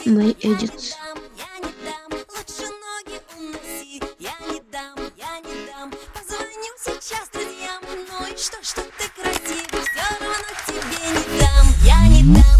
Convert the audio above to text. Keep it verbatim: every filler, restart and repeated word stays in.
Мэй Эдитс. Что, что ты красивый, все равно тебе не дам, я не дам.